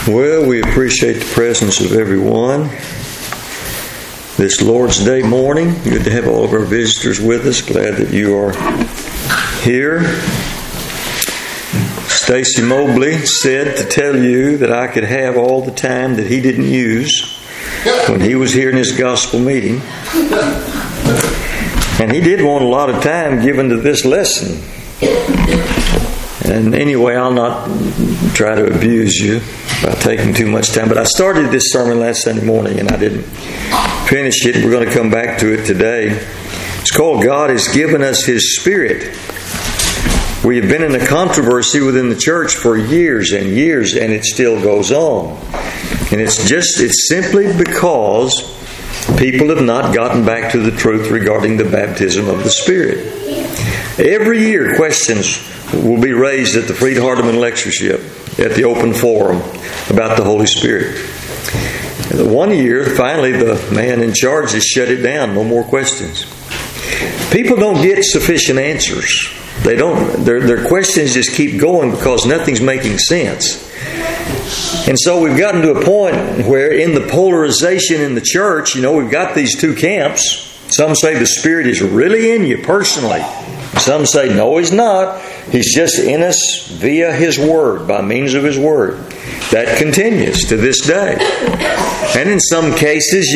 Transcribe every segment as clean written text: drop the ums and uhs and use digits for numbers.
Well, we appreciate the presence of everyone this Lord's Day morning. Good to have all of our visitors with us. Glad that you are here. Stacy Mobley said to tell you that I could have all the time that he didn't use when he was here in his gospel meeting. And he did want a lot of time given to this lesson. And anyway, I'll not try to abuse you by taking too much time. But I started this sermon last Sunday morning and I didn't finish it. We're going to come back to it today. It's called God Has Given Us His Spirit. We have been in a controversy within the church for years and years, and it still goes on. And it's simply because people have not gotten back to the truth regarding the baptism of the Spirit. Every year, questions will be raised at the Freed Hardeman Lectureship at the open forum about the Holy Spirit. One year, finally, the man in charge has shut it down. No more questions. People don't get sufficient answers. They don't. Their questions just keep going because nothing's making sense. And so we've gotten to a point where in the polarization in the church, we've got these two camps. Some say the Spirit is really in you personally. Some say, no, He's not. He's just in us via His Word, by means of His Word. That continues to this day. And in some cases,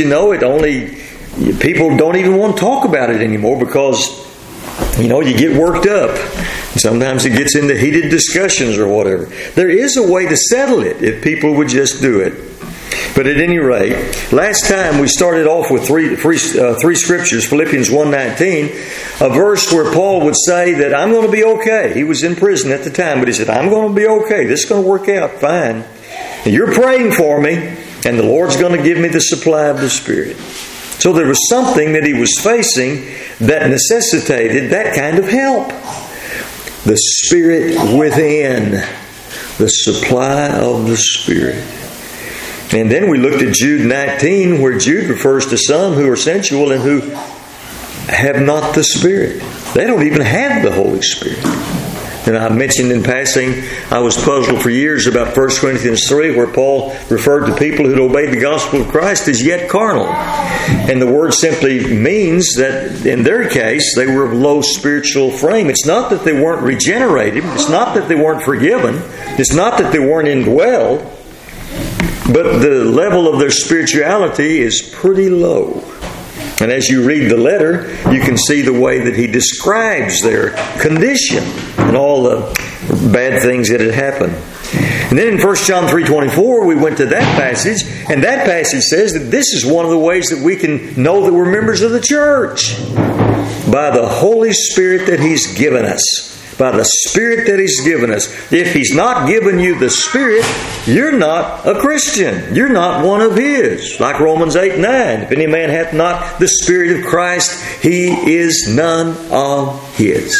people don't even want to talk about it anymore because, you get worked up. Sometimes it gets into heated discussions or whatever. There is a way to settle it if people would just do it. But at any rate, last time we started off with three scriptures, Philippians 1:19, a verse where Paul would say that I'm going to be okay. He was in prison at the time, but he said, I'm going to be okay. This is going to work out fine. And you're praying for me, and the Lord's going to give me the supply of the Spirit. So there was something that he was facing that necessitated that kind of help. The Spirit within, the supply of the Spirit. And then we looked at Jude 19, where Jude refers to some who are sensual and who have not the Spirit. They don't even have the Holy Spirit. And I mentioned in passing, I was puzzled for years about 1 Corinthians 3, where Paul referred to people who'd obeyed the gospel of Christ as yet carnal. And the word simply means that in their case, they were of low spiritual frame. It's not that they weren't regenerated. It's not that they weren't forgiven. It's not that they weren't indwelled. But the level of their spirituality is pretty low. And as you read the letter, you can see the way that he describes their condition and all the bad things that had happened. And then in 1 John 3:24, we went to that passage, and that passage says that this is one of the ways that we can know that we're members of the church. By the Holy Spirit that He's given us. By the Spirit that He's given us. If He's not given you the Spirit, you're not a Christian. You're not one of His. Like Romans 8:9. If any man hath not the Spirit of Christ, he is none of His.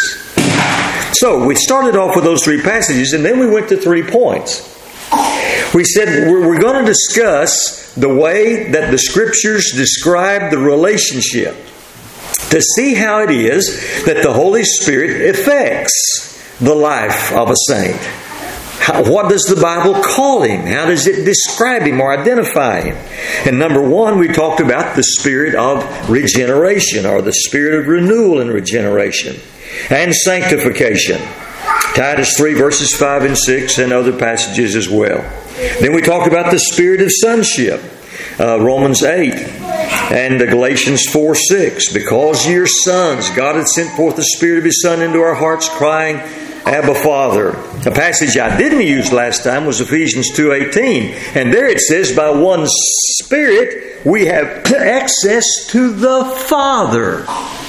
So we started off with those three passages, and then we went to 3 points. We said we're going to discuss the way that the Scriptures describe the relationship, to see how it is that the Holy Spirit affects the life of a saint. What does the Bible call Him? How does it describe Him or identify Him? And number 1, we talked about the spirit of regeneration, or the spirit of renewal and regeneration, and sanctification. Titus 3 verses 5 and 6 and other passages as well. Then we talked about the spirit of sonship. Romans 8 and Galatians 4:6. Because ye are sons, God hath sent forth the Spirit of His Son into our hearts, crying, Abba, Father. A passage I didn't use last time was Ephesians 2:18. And there it says, by one Spirit we have access to the Father.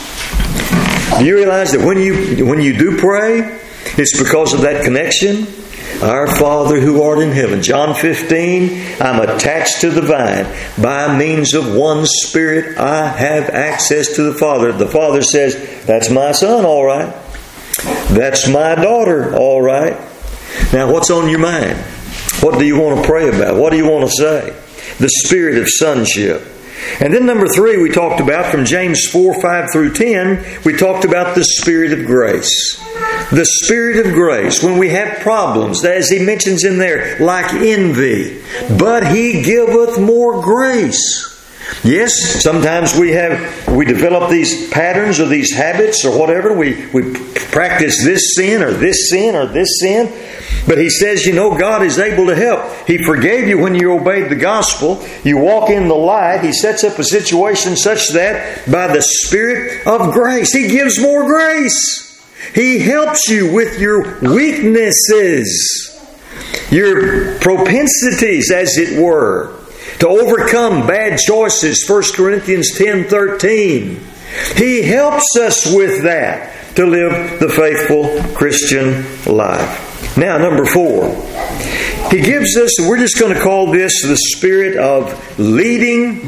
Do you realize that when you do pray, it's because of that connection? Our Father who art in heaven. John 15, I'm attached to the vine. By means of one Spirit, I have access to the Father. The Father says, that's my son, all right. That's my daughter, all right. Now, what's on your mind? What do you want to pray about? What do you want to say? The spirit of sonship. And then number 3, we talked about from James 4, 5 through 10, we talked about the Spirit of grace. the Spirit of grace when we have problems, as He mentions in there, like envy. But He giveth more grace. Yes, sometimes we develop these patterns or these habits or whatever. We practice this sin or this sin or this sin. But He says, God is able to help. He forgave you when you obeyed the gospel. You walk in the light. He sets up a situation such that by the Spirit of grace, He gives more grace. He helps you with your weaknesses, your propensities, as it were, to overcome bad choices. 1 Corinthians 10:13. He helps us with that to live the faithful Christian life. Now, number 4. He gives us, we're just going to call this the spirit of leading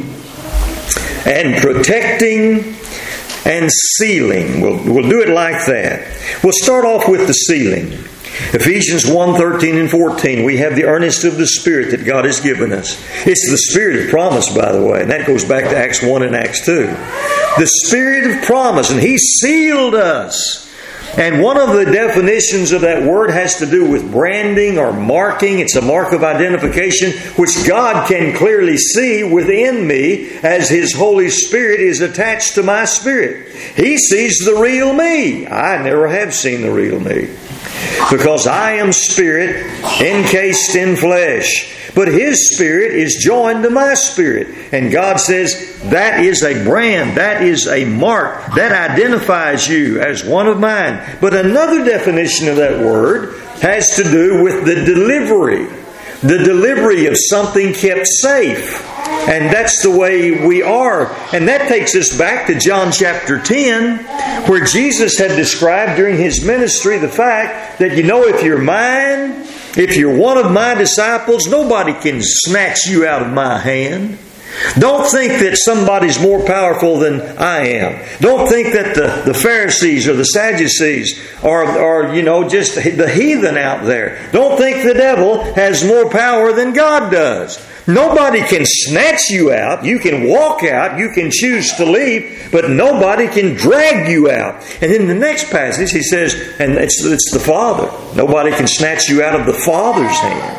and protecting and sealing. We'll do it like that. We'll start off with the sealing. Ephesians 1:13 and 14, we have the earnest of the Spirit that God has given us. It's the Spirit of promise, by the way, and that goes back to Acts 1 and Acts 2. The Spirit of promise, and He sealed us. And one of the definitions of that word has to do with branding or marking. It's a mark of identification which God can clearly see within me as His Holy Spirit is attached to my spirit. He sees the real me. I never have seen the real me, because I am spirit encased in flesh. But His Spirit is joined to my spirit. And God says that is a brand, that is a mark, that identifies you as one of mine. But another definition of that word has to do with the delivery of something kept safe. And that's the way we are. And that takes us back to John chapter 10, where Jesus had described during His ministry the fact that, if you're mine, if you're one of my disciples, nobody can snatch you out of my hand. Don't think that somebody's more powerful than I am. Don't think that the Pharisees or the Sadducees are just the heathen out there. Don't think the devil has more power than God does. Nobody can snatch you out. You can walk out. You can choose to leave. But nobody can drag you out. And in the next passage, he says, and it's the Father. Nobody can snatch you out of the Father's hand.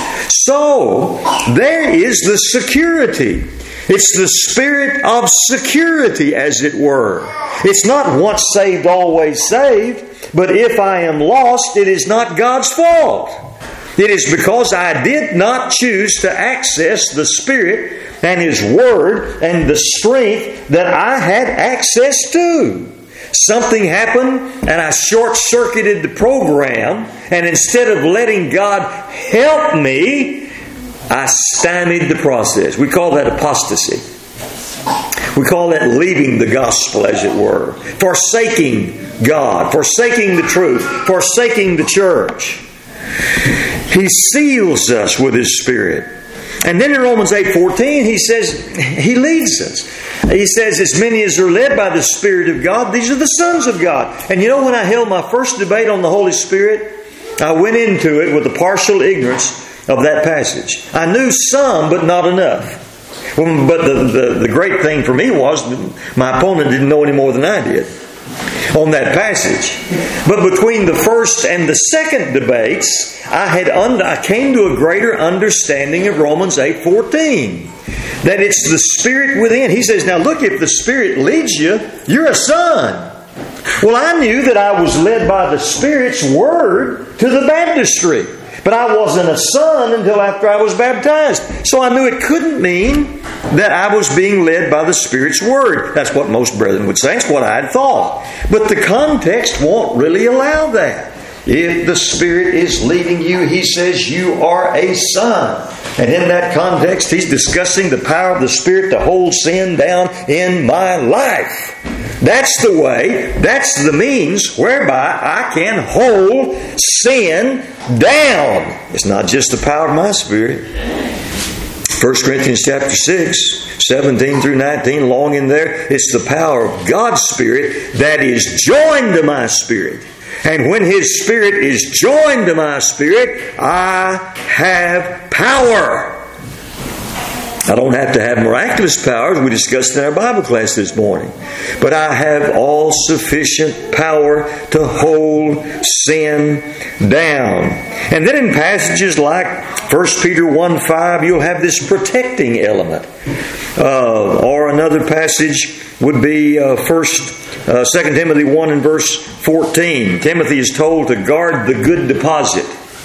So, there is the security. It's the spirit of security, as it were. It's not once saved, always saved. But if I am lost, it is not God's fault. It is because I did not choose to access the Spirit and His Word and the strength that I had access to. Something happened and I short-circuited the program, and instead of letting God help me, I stymied the process. We call that apostasy. We call that leaving the gospel, as it were. Forsaking God, forsaking the truth, forsaking the church. He seals us with His Spirit. And then in Romans 8:14, he says, He leads us. He says, as many as are led by the Spirit of God, these are the sons of God. And when I held my first debate on the Holy Spirit, I went into it with a partial ignorance of that passage. I knew some, but not enough. But the great thing for me was my opponent didn't know any more than I did on that passage. But between the first and the second debates, I came to a greater understanding of Romans 8:14. That it's the Spirit within. He says, now look, if the Spirit leads you, you're a son. Well, I knew that I was led by the Spirit's Word to the baptistry. But I wasn't a son until after I was baptized. So I knew it couldn't mean that I was being led by the Spirit's Word. That's what most brethren would say. It's what I had thought. But the context won't really allow that. If the Spirit is leading you, He says you are a son. And in that context, He's discussing the power of the Spirit to hold sin down in my life. That's the way, that's the means whereby I can hold sin down. It's not just the power of my spirit. 1 Corinthians chapter 6, 17 through 19, long in there, it's the power of God's Spirit that is joined to my spirit. And when His Spirit is joined to my spirit, I have power. I don't have to have miraculous powers we discussed in our Bible class this morning. But I have all sufficient power to hold sin down. And then in passages like 1 Peter 1:5, you'll have this protecting element. Or another passage would be 2 Timothy 1 and verse 14. Timothy is told to guard the good deposit.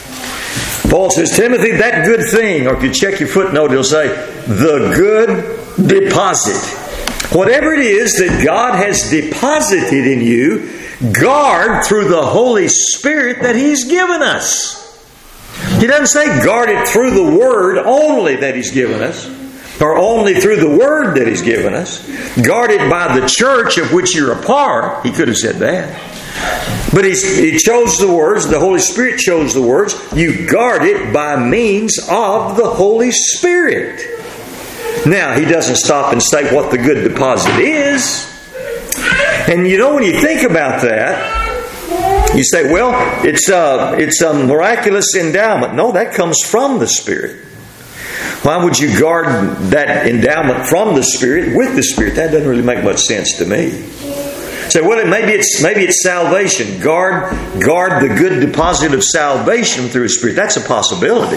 Paul says, Timothy, that good thing, or if you check your footnote, it'll say, the good deposit. Whatever it is that God has deposited in you, guard through the Holy Spirit that He's given us. He doesn't say guard it through the Word only that He's given us, or only through the Word that He's given us. Guard it by the church of which you're a part. He could have said that. But He chose the words, the Holy Spirit chose the words, you guard it by means of the Holy Spirit. Now, He doesn't stop and state what the good deposit is. And you know, when you think about that, you say, well, it's a miraculous endowment. No, that comes from the Spirit. Why would you guard that endowment from the Spirit with the Spirit? That doesn't really make much sense to me. Say, well, maybe it's salvation. Guard the good deposit of salvation through His Spirit. That's a possibility.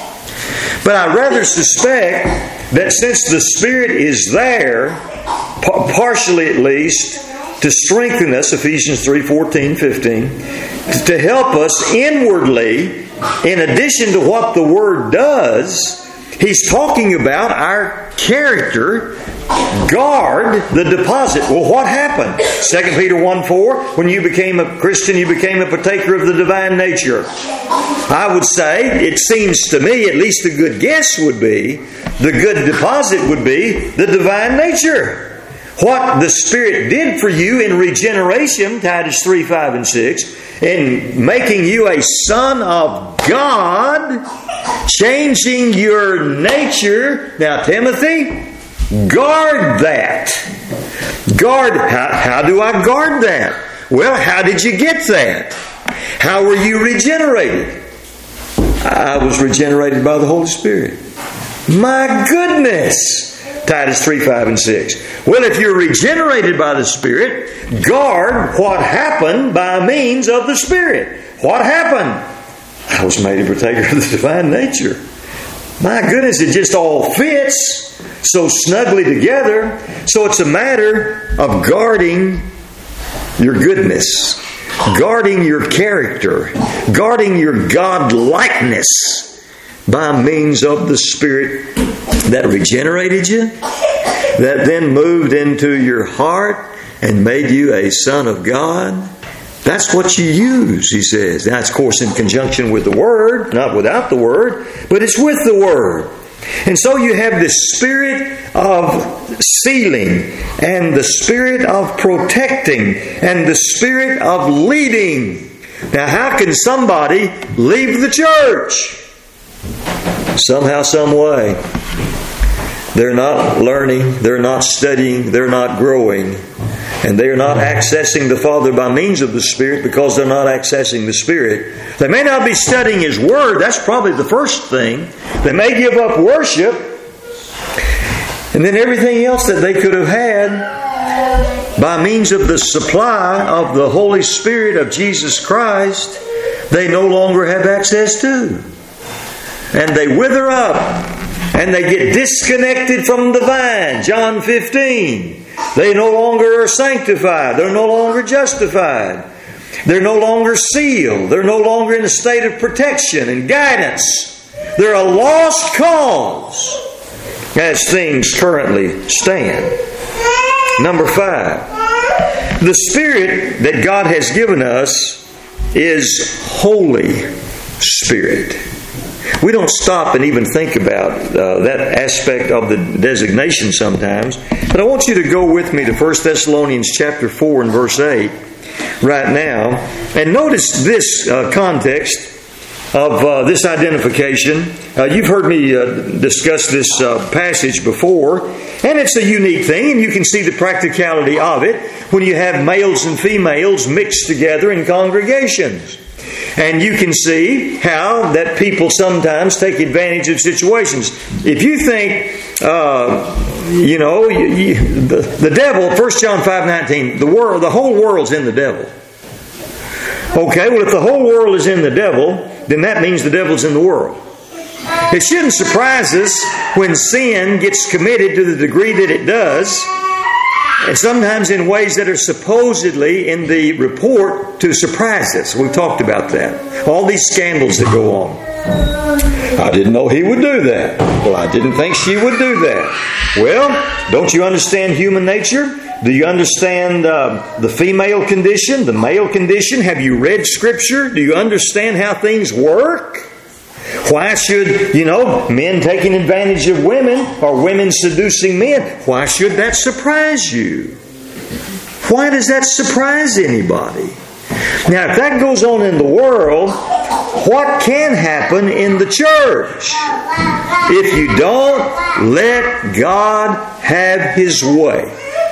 But I rather suspect that since the Spirit is there, partially at least, to strengthen us, Ephesians 3:14, 15, to help us inwardly, in addition to what the Word does, He's talking about our character. Guard the deposit. Well, what happened? 2 Peter 1:4, when you became a Christian, you became a partaker of the divine nature. I would say, it seems to me, at least a good guess would be, the good deposit would be the divine nature. What the Spirit did for you in regeneration, Titus 3, 5, and 6, in making you a son of God, changing your nature. Now, Timothy, guard that. How do I guard that? Well, how did you get that? How were you regenerated? I was regenerated by the Holy Spirit. My goodness! Titus 3, 5, and 6. Well, if you're regenerated by the Spirit, guard what happened by means of the Spirit. What happened? I was made a partaker of the divine nature. My goodness, it just all fits so snugly together. So it's a matter of guarding your goodness, guarding your character, guarding your God-likeness by means of the Spirit that regenerated you, that then moved into your heart and made you a son of God. That's what you use, he says. That's, of course, in conjunction with the Word, not without the Word, but it's with the Word. And so you have the Spirit of sealing, and the Spirit of protecting, and the Spirit of leading. Now, how can somebody leave the church? Somehow, some way. They're not learning, they're not studying, they're not growing. And they are not accessing the Father by means of the Spirit because they're not accessing the Spirit. They may not be studying His Word. That's probably the first thing. They may give up worship. And then everything else that they could have had by means of the supply of the Holy Spirit of Jesus Christ, they no longer have access to. And they wither up. And they get disconnected from the vine. John 15. They no longer are sanctified. They're no longer justified. They're no longer sealed. They're no longer in a state of protection and guidance. They're a lost cause as things currently stand. Number 5. The Spirit that God has given us is Holy Spirit. We don't stop and even think about that aspect of the designation sometimes. But I want you to go with me to 1 Thessalonians chapter 4 and verse 8 right now. And notice this context of this identification. You've heard me discuss this passage before. And it's a unique thing, and you can see the practicality of it when you have males and females mixed together in congregations. And you can see how that people sometimes take advantage of situations. If you think, the devil, 1 John 5:19, the whole world's in the devil. Okay, well, if the whole world is in the devil, then that means the devil's in the world. It shouldn't surprise us when sin gets committed to the degree that it does, and sometimes in ways that are supposedly in the report to surprise us. We've talked about that. All these scandals that go on. I didn't know he would do that. Well, I didn't think she would do that. Well, don't you understand human nature? Do you understand the female condition, the male condition? Have you read Scripture? Do you understand how things work? Why should, men taking advantage of women or women seducing men, why should that surprise you? Why does that surprise anybody? Now, if that goes on in the world, what can happen in the church if you don't let God have His way?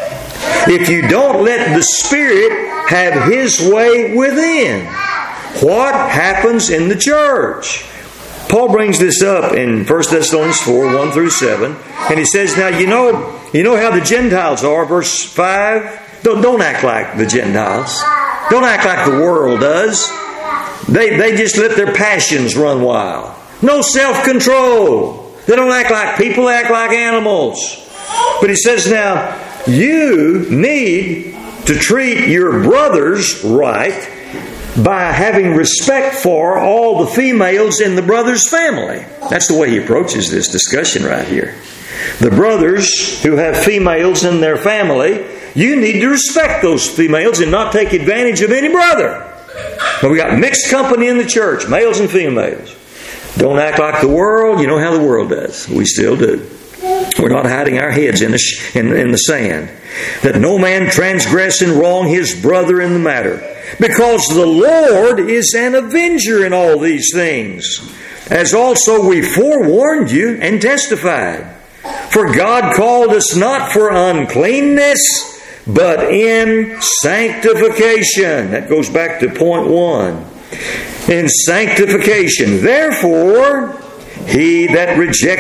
If you don't let the Spirit have His way within, what happens in the church? Paul brings this up in 1 Thessalonians 4, 1 through 7. And he says, now, you know how the Gentiles are, verse 5? Don't act like the Gentiles. Don't act like the world does. They just let their passions run wild. No self-control. They don't act like people, they act like animals. But he says, now, you need to treat your brothers right by having respect for all the females in the brother's family. That's the way he approaches this discussion right here. The brothers who have females in their family, you need to respect those females and not take advantage of any brother. But we got mixed company in the church, males and females. Don't act like the world. You know how the world does. We still do. We're not hiding our heads in the sand. That no man transgress and wrong his brother in the matter. Because the Lord is an avenger in all these things, as also we forewarned you and testified. For God called us not for uncleanness, but in sanctification. That goes back to point 1. In sanctification. Therefore, he that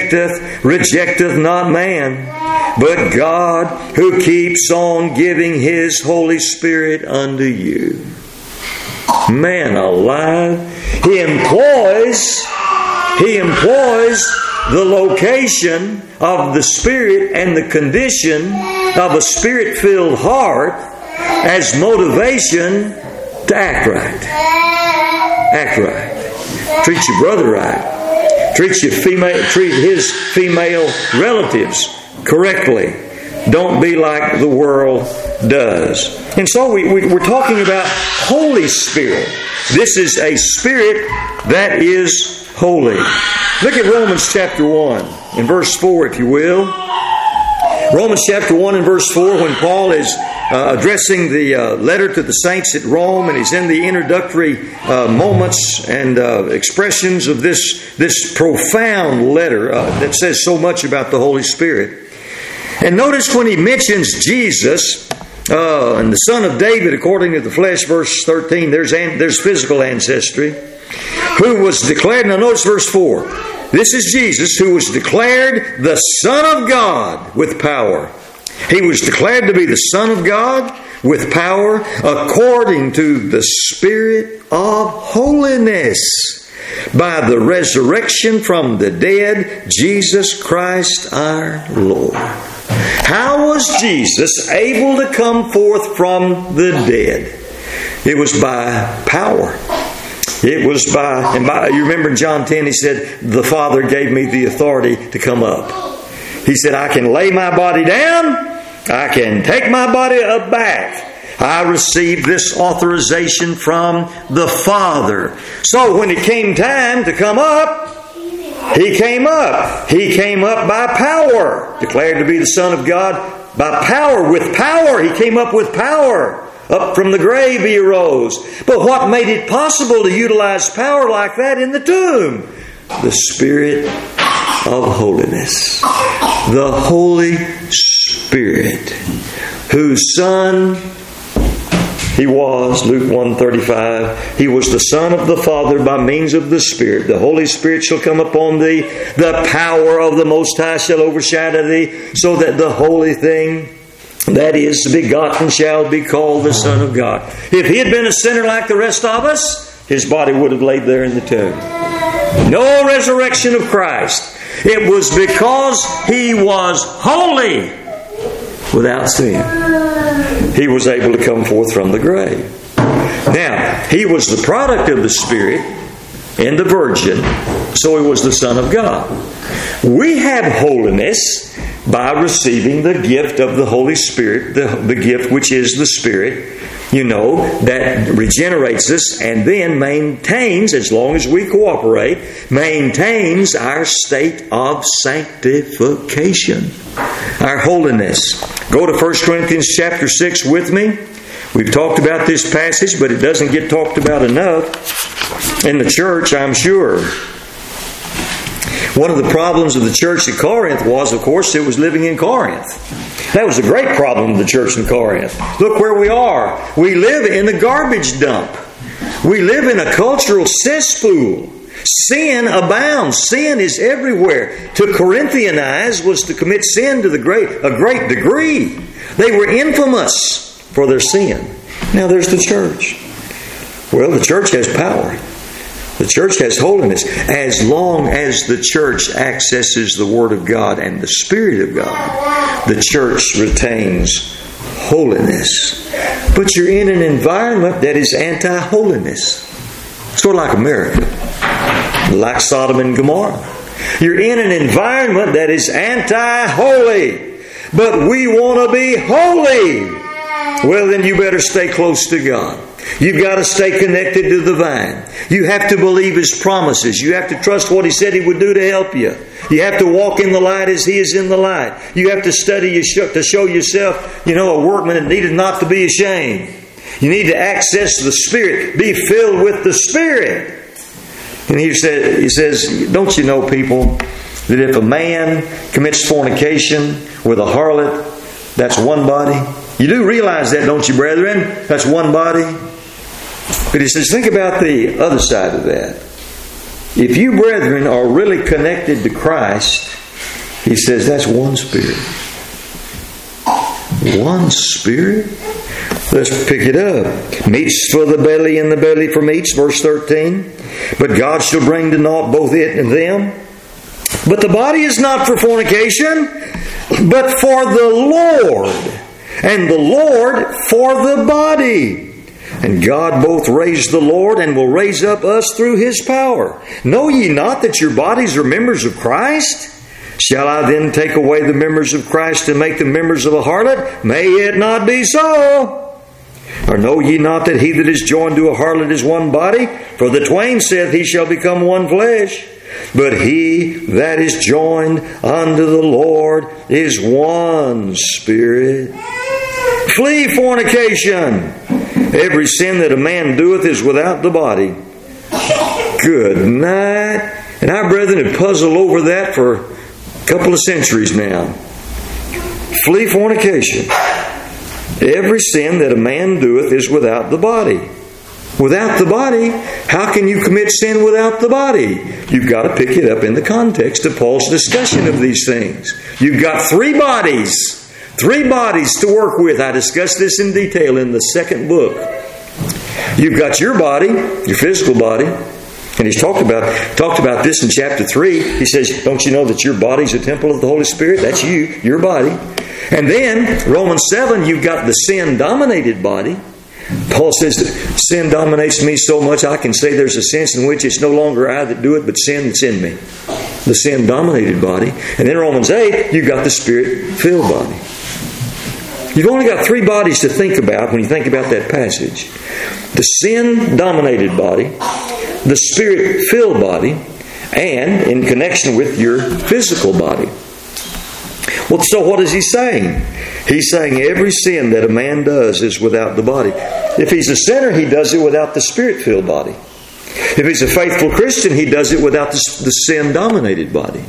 rejecteth not man, but God, who keeps on giving His Holy Spirit unto you. Man alive. He employs the location of the Spirit and the condition of a Spirit-filled heart as motivation to act right. Act right. Treat your brother right. Treat his female relatives correctly. Don't be like the world does. And so we're talking about Holy Spirit. This is a Spirit that is holy. Look at Romans chapter 1 and verse 4, if you will. Romans chapter 1 and verse 4, when Paul is addressing the letter to the saints at Rome, and he's in the introductory moments and expressions of this profound letter that says so much about the Holy Spirit. And notice when he mentions Jesus and the son of David according to the flesh, verse 13, there's physical ancestry, who was declared, now notice verse 4, this is Jesus who was declared the Son of God with power. He was declared to be the Son of God with power according to the Spirit of holiness, by the resurrection from the dead, Jesus Christ our Lord. How was Jesus able to come forth from the dead? It was by power. It was by, you remember in John 10, he said, the Father gave me the authority to come up. He said, I can lay my body down. I can take my body up back. I received this authorization from the Father. So when it came time to come up, He came up. He came up by power. Declared to be the Son of God by power. With power. He came up with power. Up from the grave He arose. But what made it possible to utilize power like that in the tomb? The Spirit of holiness. The Holy Spirit, whose Son He was, Luke 1:35, He was the Son of the Father by means of the Spirit. The Holy Spirit shall come upon thee. The power of the Most High shall overshadow thee, so that the holy thing that is begotten shall be called the Son of God. If He had been a sinner like the rest of us, His body would have laid there in the tomb. No resurrection of Christ. It was because He was holy, without sin, He was able to come forth from the grave. Now, He was the product of the Spirit and the Virgin, so He was the Son of God. We have holiness by receiving the gift of the Holy Spirit, the gift which is the Spirit, that regenerates us and then maintains, as long as we cooperate, maintains our state of sanctification, our holiness. Go to 1 Corinthians chapter 6 with me. We've talked about this passage, but it doesn't get talked about enough in the church, I'm sure. One of the problems of the church at Corinth was, of course, it was living in Corinth. That was a great problem of the church in Corinth. Look where we are. We live in a garbage dump. We live in a cultural cesspool. Sin abounds. Sin is everywhere. To Corinthianize was to commit sin to a great degree. They were infamous for their sin. Now there's the church. Well, the church has power. The church has holiness. As long as the church accesses the Word of God and the Spirit of God, the church retains holiness. But you're in an environment that is anti-holiness. Sort of like America. Like Sodom and Gomorrah. You're in an environment that is anti-holy. But we want to be holy. Well, then you better stay close to God. You've got to stay connected to the vine. You have to believe His promises. You have to trust what He said He would do to help you. You have to walk in the light as He is in the light. You have to study to show yourself, a workman that needed not to be ashamed. You need to access the Spirit. Be filled with the Spirit. And He says, don't you know, people, that if a man commits fornication with a harlot, that's one body? You do realize that, don't you, brethren? That's one body. But He says, think about the other side of that. If you, brethren, are really connected to Christ, He says, that's one Spirit. One Spirit? Let's pick it up. Meats for the belly and the belly for meats, verse 13. But God shall bring to naught both it and them. But the body is not for fornication, but for the Lord. And the Lord for the body. And God both raised the Lord and will raise up us through His power. Know ye not that your bodies are members of Christ? Shall I then take away the members of Christ and make them members of a harlot? May it not be so. Or know ye not that he that is joined to a harlot is one body? For the twain saith, he shall become one flesh. But he that is joined unto the Lord is one spirit. Flee fornication. Every sin that a man doeth is without the body. Good night. And our brethren have puzzled over that for a couple of centuries now. Flee fornication. Every sin that a man doeth is without the body. Without the body, how can you commit sin without the body? You've got to pick it up in the context of Paul's discussion of these things. You've got three bodies to work with. I discussed this in detail in the second book. You've got your body, your physical body, and he's talked about this in chapter 3. He says, don't you know that your body's a temple of the Holy Spirit? That's you, your body. And then, Romans 7, you've got the sin-dominated body. Paul says that sin dominates me so much I can say there's a sense in which it's no longer I that do it, but sin that's in me. The sin-dominated body. And then Romans 8, you've got the Spirit-filled body. You've only got three bodies to think about when you think about that passage. The sin-dominated body, the Spirit-filled body, and in connection with your physical body. Well, so what is he saying? He's saying every sin that a man does is without the body. If he's a sinner, he does it without the Spirit-filled body. If he's a faithful Christian, he does it without the sin-dominated body.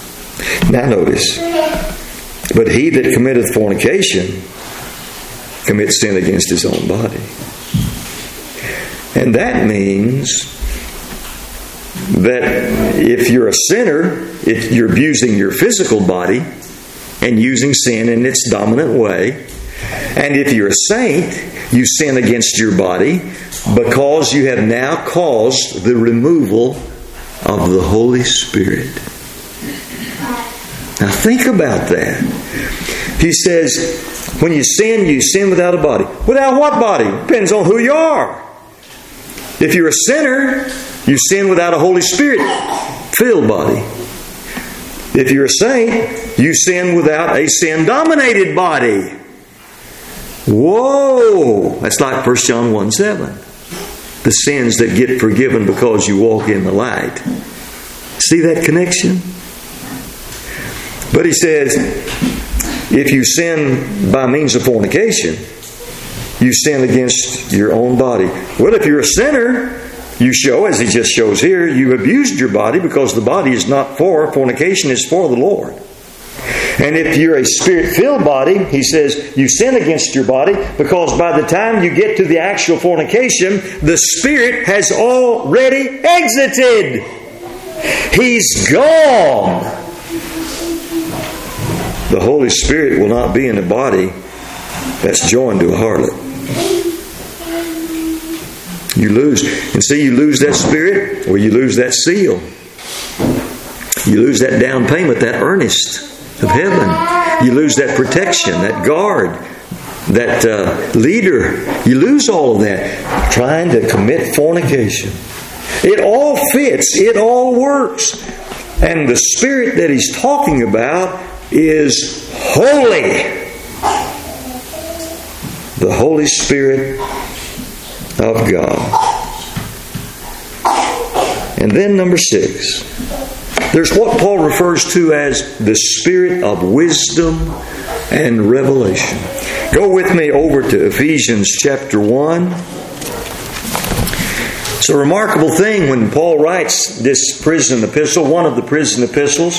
Now notice, but he that committeth fornication commit sin against his own body. And that means that if you're a sinner, if you're abusing your physical body and using sin in its dominant way, and if you're a saint, you sin against your body because you have now caused the removal of the Holy Spirit. Now think about that. He says, when you sin without a body. Without what body? Depends on who you are. If you're a sinner, you sin without a Holy Spirit-filled body. If you're a saint, you sin without a sin-dominated body. Whoa! That's like 1 John 1:7. The sins that get forgiven because you walk in the light. See that connection? But he says, if you sin by means of fornication, you sin against your own body. Well, if you're a sinner, you show, as he just shows here, you abused your body because the body is not for fornication, it's for the Lord. And if you're a Spirit-filled body, he says, you sin against your body because by the time you get to the actual fornication, the Spirit has already exited. He's gone. The Holy Spirit will not be in a body that's joined to a harlot. You lose. And see, you lose that Spirit or you lose that seal. You lose that down payment, that earnest of heaven. You lose that protection, that guard, that leader. You lose all of that trying to commit fornication. It all fits. It all works. And the Spirit that he's talking about is holy. The Holy Spirit of God. And then number 6. There's what Paul refers to as the Spirit of wisdom and revelation. Go with me over to Ephesians chapter 1. It's a remarkable thing when Paul writes this prison epistle, one of the prison epistles,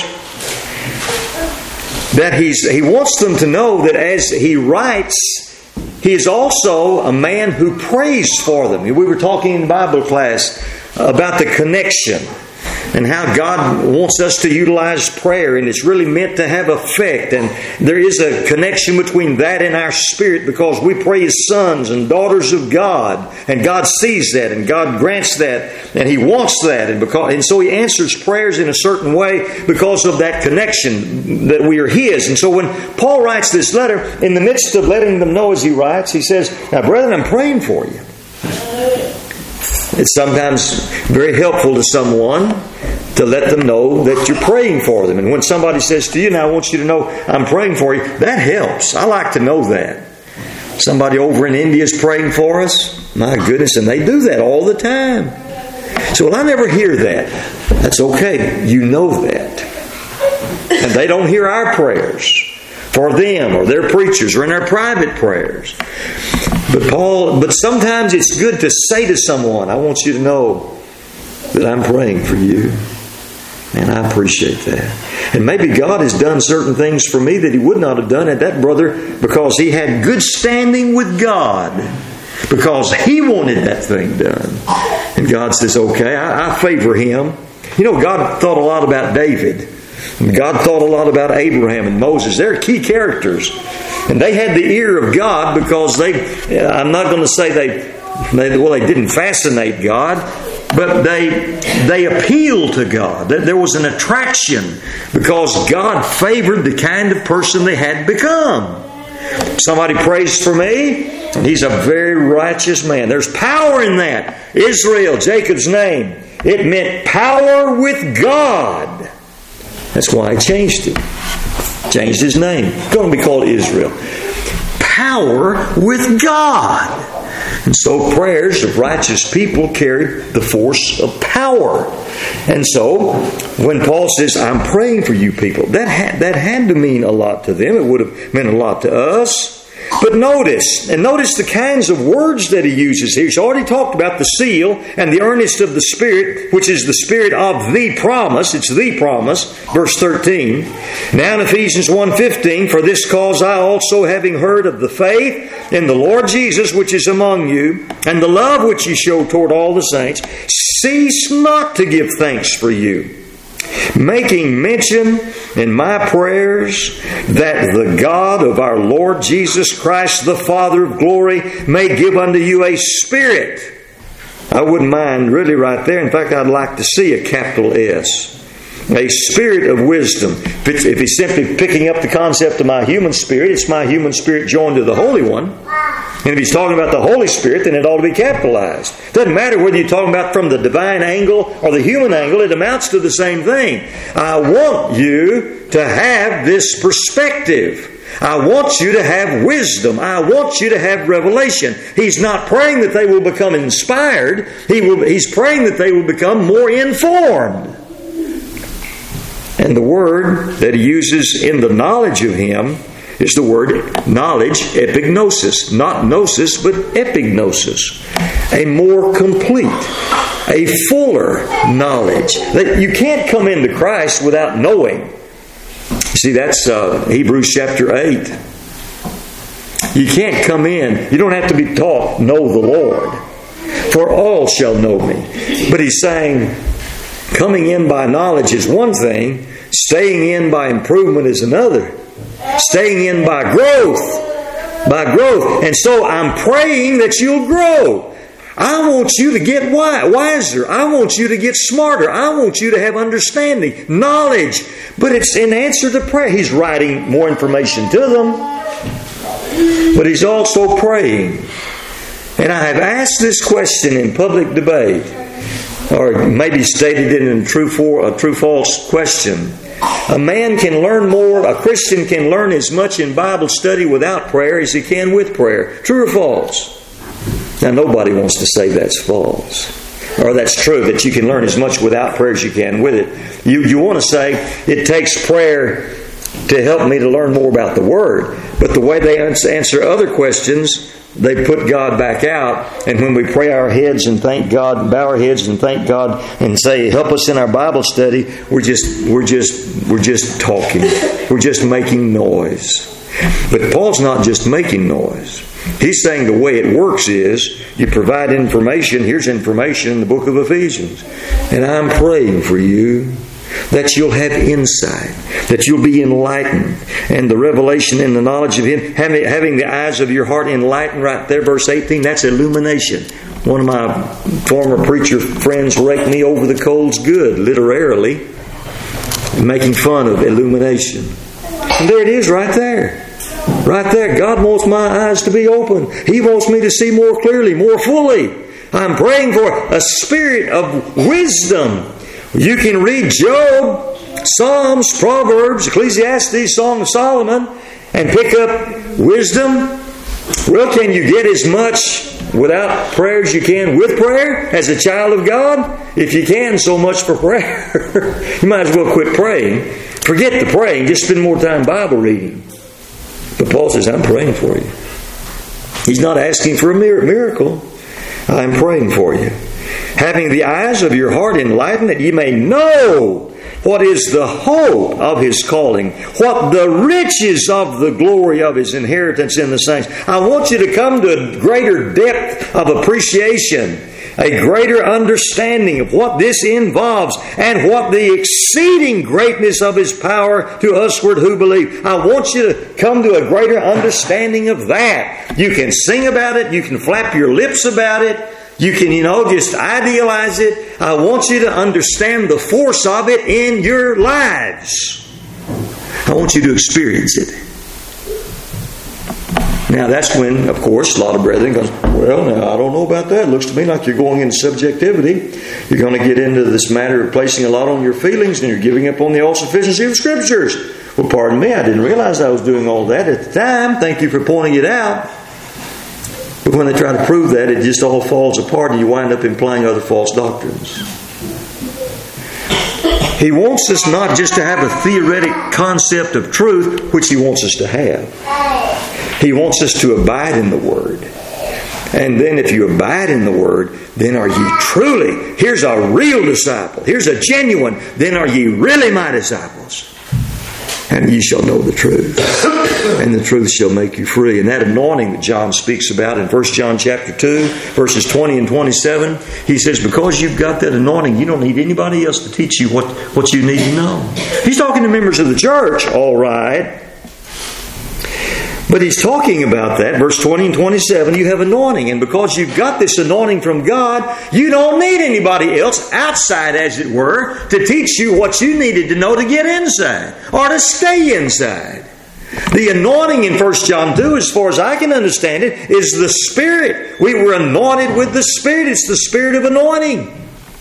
that he wants them to know that as he writes, he is also a man who prays for them. We were talking in Bible class about the connection and how God wants us to utilize prayer, and it's really meant to have effect. And there is a connection between that and our spirit because we pray as sons and daughters of God, and God sees that, and God grants that, and He wants that, and so He answers prayers in a certain way because of that connection that we are His. And so when Paul writes this letter, in the midst of letting them know as he writes, he says, "Now, brethren, I'm praying for you." It's sometimes very helpful to someone to let them know that you're praying for them. And when somebody says to you, "Now I want you to know I'm praying for you," that helps. I like to know that. Somebody over in India is praying for us. My goodness, and they do that all the time. So, well, I never hear that. That's okay. You know that. And they don't hear our prayers for them or their preachers or in our private prayers. But sometimes it's good to say to someone, "I want you to know that I'm praying for you." And I appreciate that. And maybe God has done certain things for me that He would not have done at that brother because he had good standing with God. Because he wanted that thing done. And God says, okay, I favor him. You know, God thought a lot about David. And God thought a lot about Abraham and Moses. They're key characters. And they had the ear of God because I'm not going to say they didn't fascinate God, but they appealed to God. There was an attraction because God favored the kind of person they had become. Somebody prays for me, and he's a very righteous man. There's power in that. Israel, Jacob's name, it meant power with God. That's why I changed it. Changed his name. It's going to be called Israel. Power with God. And so prayers of righteous people carry the force of power. And so when Paul says, "I'm praying for you people," that had to mean a lot to them. It would have meant a lot to us. But notice the kinds of words that he uses here. He's already talked about the seal and the earnest of the Spirit, which is the Spirit of the promise. It's the promise. Verse 13. Now in Ephesians 1:15, for this cause I also, having heard of the faith in the Lord Jesus, which is among you, and the love which ye show toward all the saints, cease not to give thanks for you, making mention in my prayers that the God of our Lord Jesus Christ, the Father of glory, may give unto you a spirit. I wouldn't mind really right there. In fact, I'd like to see a capital S. A spirit of wisdom. If he's simply picking up the concept of my human spirit, it's my human spirit joined to the Holy One. And if he's talking about the Holy Spirit, then it ought to be capitalized. Doesn't matter whether you're talking about from the divine angle or the human angle, it amounts to the same thing. I want you to have this perspective. I want you to have wisdom. I want you to have revelation. He's not praying that they will become inspired. He's praying that they will become more informed. And the word that he uses in the knowledge of Him is the word knowledge, epignosis. Not gnosis, but epignosis. A more complete, a fuller knowledge. That you can't come into Christ without knowing. See, that's Hebrews chapter 8. You can't come in. You don't have to be taught, know the Lord. For all shall know me. But he's saying, coming in by knowledge is one thing. Staying in by improvement is another. Staying in by growth. By growth. And so I'm praying that you'll grow. I want you to get wiser. I want you to get smarter. I want you to have understanding, knowledge. But it's in answer to prayer. He's writing more information to them. But he's also praying. And I have asked this question in public debate, or maybe stated it in a true-false question. A man can learn more, a Christian can learn as much in Bible study without prayer as he can with prayer. True or false? Now, nobody wants to say that's false. Or that's true, that you can learn as much without prayer as you can with it. You want to say it takes prayer to help me to learn more about the Word. But the way they answer other questions, they put God back out. And when we pray our heads and thank God, bow our heads and thank God and say, help us in our Bible study, we're just talking. We're just making noise. But Paul's not just making noise. He's saying the way it works is you provide information. Here's information in the book of Ephesians. And I'm praying for you that you'll have insight, that you'll be enlightened, and the revelation and the knowledge of Him, having the eyes of your heart enlightened. Right there, verse 18, that's illumination. One of my former preacher friends raked me over the coals good, literally, making fun of illumination. And there it is right there. Right there. God wants my eyes to be open. He wants me to see more clearly, more fully. I'm praying for a spirit of wisdom. You can read Job, Psalms, Proverbs, Ecclesiastes, Song of Solomon, and pick up wisdom. Well, can you get as much without prayer as you can with prayer as a child of God? If you can, so much for prayer. You might as well quit praying. Forget the praying. Just spend more time Bible reading. But Paul says, I'm praying for you. He's not asking for a miracle. I'm praying for you. Having the eyes of your heart enlightened, that ye may know what is the hope of His calling, what the riches of the glory of His inheritance in the saints. I want you to come to a greater depth of appreciation, a greater understanding of what this involves, and what the exceeding greatness of His power to usward who believe. I want you to come to a greater understanding of that. You can sing about it. You can flap your lips about it. You can, just idealize it. I want you to understand the force of it in your lives. I want you to experience it. Now that's when, of course, a lot of brethren goes, well, now I don't know about that. It looks to me like you're going into subjectivity. You're going to get into this matter of placing a lot on your feelings, and you're giving up on the all-sufficiency of the Scriptures. Well, pardon me, I didn't realize I was doing all that at the time. Thank you for pointing it out. But when they try to prove that, it just all falls apart and you wind up implying other false doctrines. He wants us not just to have a theoretic concept of truth, which He wants us to have. He wants us to abide in the Word. And then if you abide in the Word, then are ye truly, here's a real disciple, here's a genuine, then are ye really my disciples. And ye shall know the truth. And the truth shall make you free. And that anointing that John speaks about in 1 John chapter 2, verses 20 and 27, he says, because you've got that anointing, you don't need anybody else to teach you what you need to know. He's talking to members of the church, all right. But he's talking about that, verse 20 and 27, you have anointing. And because you've got this anointing from God, you don't need anybody else outside, as it were, to teach you what you needed to know to get inside or to stay inside. The anointing in 1 John 2, as far as I can understand it, is the Spirit. We were anointed with the Spirit. It's the Spirit of anointing.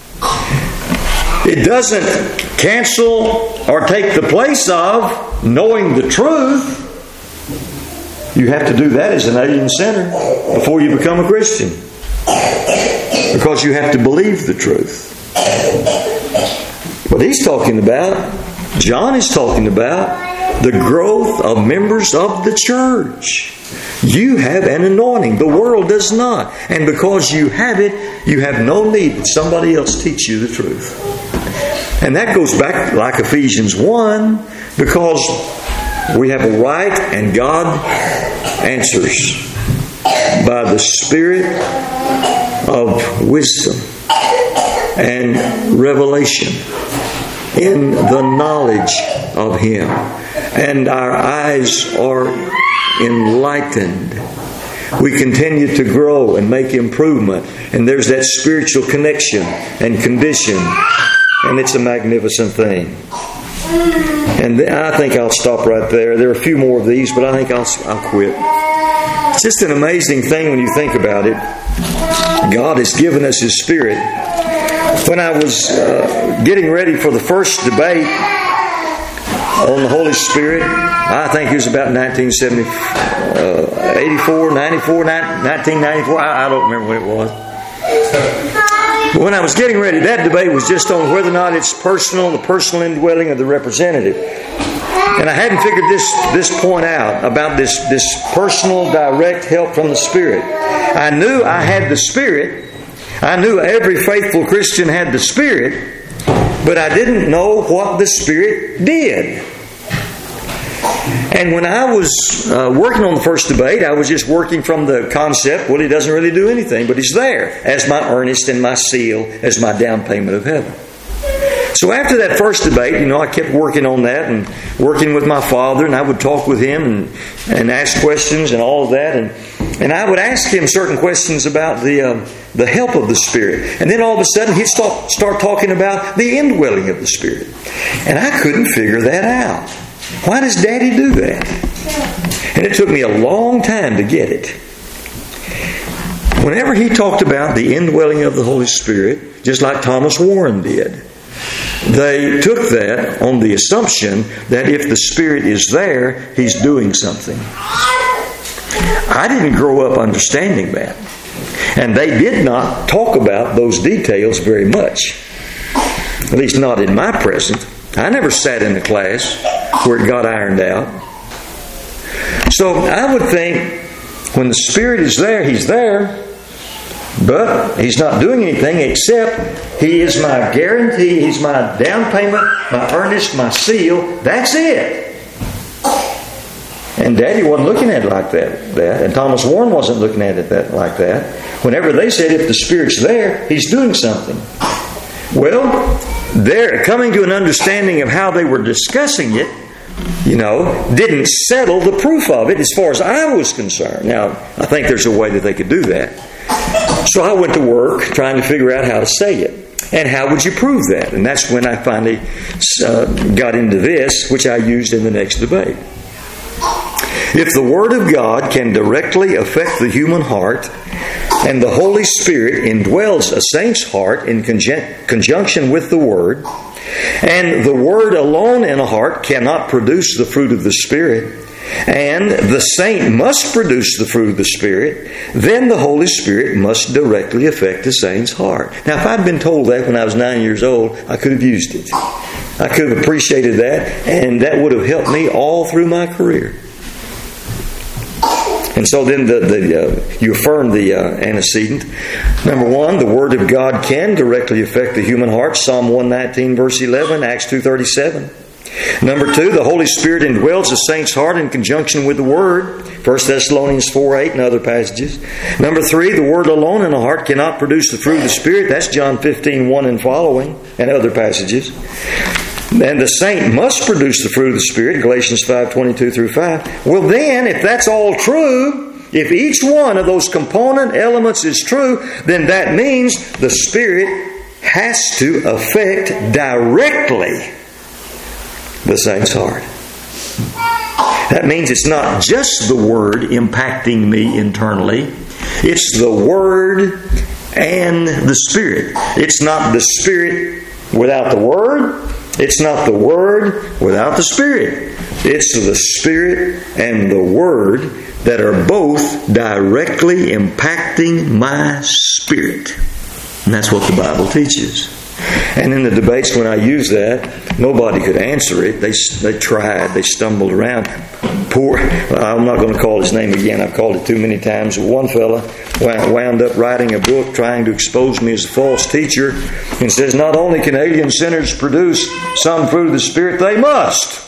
It doesn't cancel or take the place of knowing the truth. You have to do that as an alien sinner before you become a Christian. Because you have to believe the truth. What he's talking about, John is talking about, the growth of members of the church. You have an anointing. The world does not. And because you have it, you have no need that somebody else teach you the truth. And that goes back like Ephesians 1, because we have a right, and God answers by the Spirit of wisdom and revelation in the knowledge of Him. And our eyes are enlightened. We continue to grow and make improvement. And there's that spiritual connection and condition. And it's a magnificent thing. And I think I'll stop right there. There are a few more of these, but I think I'll quit. It's just an amazing thing when you think about it. God has given us His Spirit. When I was getting ready for the first debate on the Holy Spirit, I think it was about 1994, I don't remember when it was. But when I was getting ready, that debate was just on whether or not it's personal, the personal indwelling of the representative. And I hadn't figured this point out about this personal, direct help from the Spirit. I knew I had the Spirit. I knew every faithful Christian had the Spirit, but I didn't know what the Spirit did. And when I was working on the first debate, I was just working from the concept, well, He doesn't really do anything, but He's there as my earnest and my seal, as my down payment of heaven. So after that first debate, I kept working on that and working with my father, and I would talk with him and ask questions and all of that. And I would ask him certain questions about the help of the Spirit. And then all of a sudden he'd start talking about the indwelling of the Spirit. And I couldn't figure that out. Why does Daddy do that? And it took me a long time to get it. Whenever he talked about the indwelling of the Holy Spirit, just like Thomas Warren did, they took that on the assumption that if the Spirit is there, He's doing something. I didn't grow up understanding that. And they did not talk about those details very much. At least not in my present. I never sat in a class where it got ironed out. So I would think when the Spirit is there, He's there. But He's not doing anything except He is my guarantee, He's my down payment, my earnest, my seal. That's it. And Daddy wasn't looking at it like that. And Thomas Warren wasn't looking at it like that. Whenever they said if the Spirit's there, He's doing something. Well, they're coming to an understanding of how they were discussing it, didn't settle the proof of it as far as I was concerned. Now, I think there's a way that they could do that. So I went to work trying to figure out how to say it. And how would you prove that? And that's when I finally got into this, which I used in the next debate. If the Word of God can directly affect the human heart, and the Holy Spirit indwells a saint's heart in conjunction with the Word, and the Word alone in a heart cannot produce the fruit of the Spirit, and the saint must produce the fruit of the Spirit, then the Holy Spirit must directly affect the saint's heart. Now, if I'd been told that when I was 9 years old, I could have used it. I could have appreciated that, and that would have helped me all through my career. And so then you affirm the antecedent. Number one, the Word of God can directly affect the human heart. Psalm 119, verse 11, Acts 2:37. Number two, the Holy Spirit indwells the saint's heart in conjunction with the Word. 1 Thessalonians 4:8 and other passages. Number three, the Word alone in the heart cannot produce the fruit of the Spirit. That's John 15:1 and following and other passages. And the saint must produce the fruit of the Spirit, Galatians 5:22 through 5. Well then, if that's all true, if each one of those component elements is true, then that means the Spirit has to affect directly the saint's heart. That means it's not just the Word impacting me internally. It's the Word and the Spirit. It's not the Spirit without the Word. It's not the Word without the Spirit. It's the Spirit and the Word that are both directly impacting my spirit. And that's what the Bible teaches. And in the debates when I used that, nobody could answer it. They tried. They stumbled around. I'm not going to call his name again. I've called it too many times. One fella wound up writing a book trying to expose me as a false teacher and says, not only can alien sinners produce some fruit of the Spirit, they must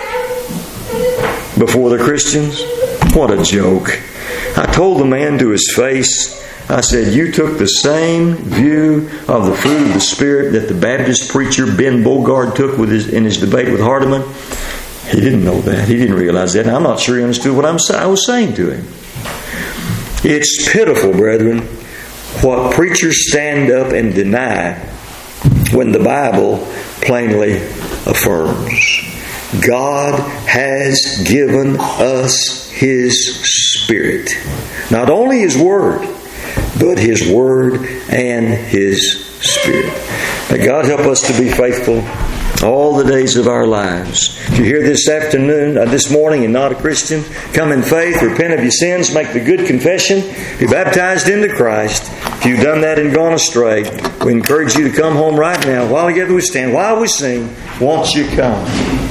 before they're Christians. What a joke. I told the man to his face, I said, you took the same view of the fruit of the Spirit that the Baptist preacher Ben Bogard took in his debate with Hardeman. He didn't know that. He didn't realize that. And I'm not sure he understood what I was saying to him. It's pitiful, brethren, what preachers stand up and deny when the Bible plainly affirms. God has given us His Spirit. Not only His Word, but His Word and His Spirit. May God help us to be faithful all the days of our lives. If you're here this morning and not a Christian, come in faith, repent of your sins, make the good confession, be baptized into Christ. If you've done that and gone astray, we encourage you to come home right now. While together we stand, while we sing, won't you come?